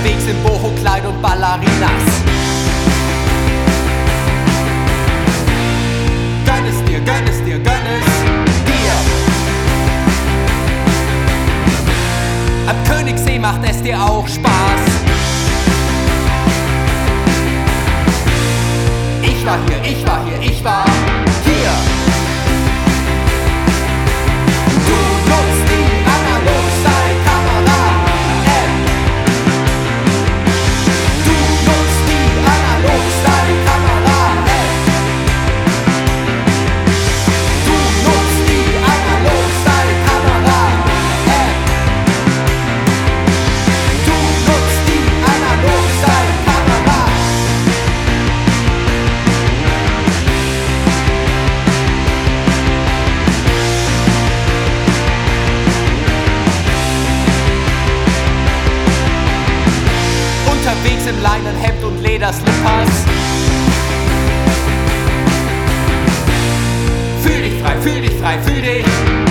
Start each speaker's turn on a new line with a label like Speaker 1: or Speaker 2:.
Speaker 1: Unterwegs in Boho-Kleid und Ballerinas. Gönn es dir, gönn es dir, gönn es dir. Am Königssee macht es dir auch Spaß. Ich war hier, ich war hier, ich war hier. Du nutzt die Analog-Style-Kamera-App. Du nutzt die Analog-Style-Kamera-App. Du nutzt die Analog-Style-Kamera-App. Du nutzt die Analog-Style-Kamera. Unterwegs im Leinenhemd und Lederslippers. Fühl dich frei, fühl dich frei, fühl dich